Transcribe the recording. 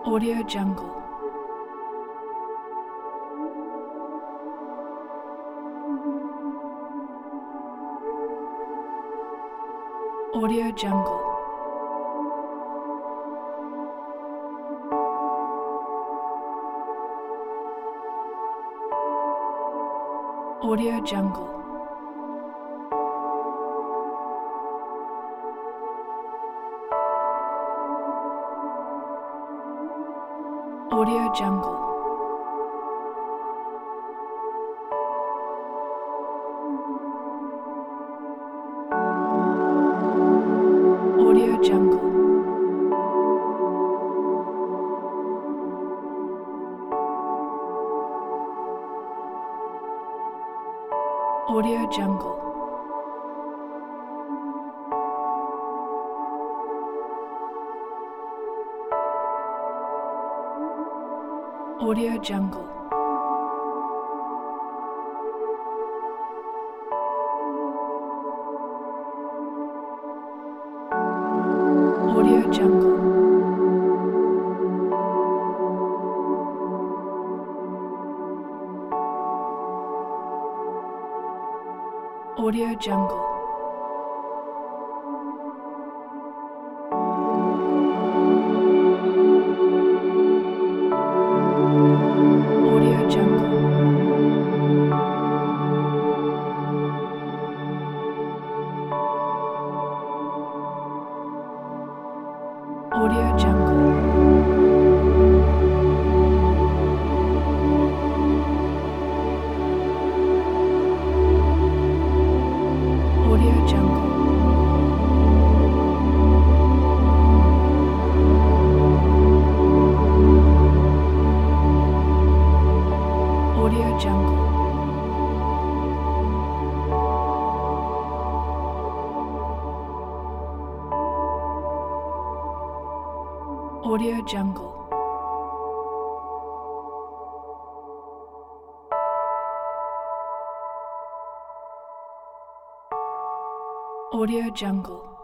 Audio Jungle. Audio Jungle. Audio Jungle. Audio Jungle. Audio Jungle. Audio Jungle. Audio Jungle. Audio Jungle. Audio Jungle. Audio Jungle. Audio Jungle. Audio Jungle. Audio Jungle. Audio Jungle. Audio Jungle.